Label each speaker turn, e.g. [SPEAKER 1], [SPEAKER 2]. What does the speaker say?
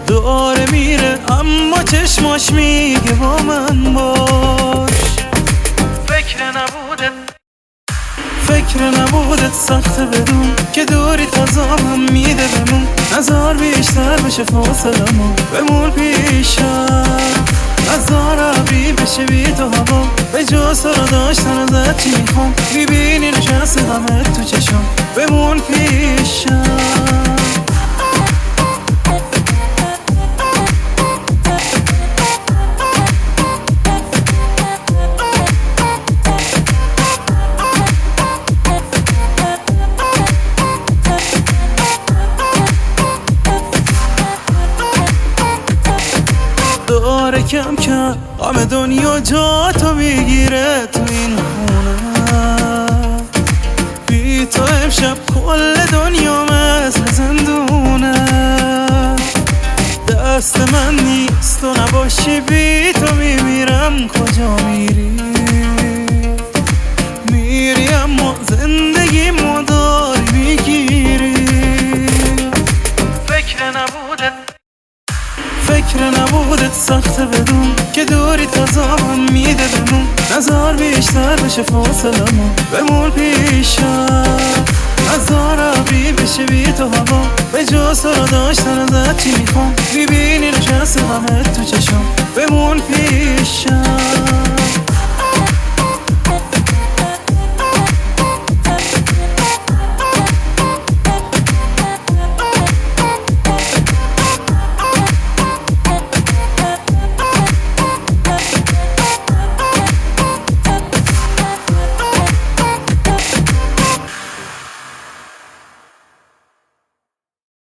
[SPEAKER 1] داره میره اما چشماش میگه با من باش. فکر نبودت سخته بدون که دوری تازامم میده بمون. نزار بیشتر بشه فاصلمون بمون پیشم. نزار ابری بشه بی تو هوا به جز تو رو داشتن ازت چی میخوام. میبینی نشسته همه تو چشم بمون پیشم. داره کم کم غم دنیا جا تو میگیره تو این خونه. بی تو امشب کل دنیا مثل زندونه. دست من نیست تو نباشی بی تو میمیرم. کجا میری؟ میری اما زندگی ما داری میگیری. فکر نبودت سخته بدون که دوری تازامم میده بمون. نزار بیشتر بشه فاصلمون بمون پیشم. نزار ابری بشه بی تو هوا به جز تو رو داشتن ازت چی میخوام. میبینی نشسته همه تو چشم بمون پیشم.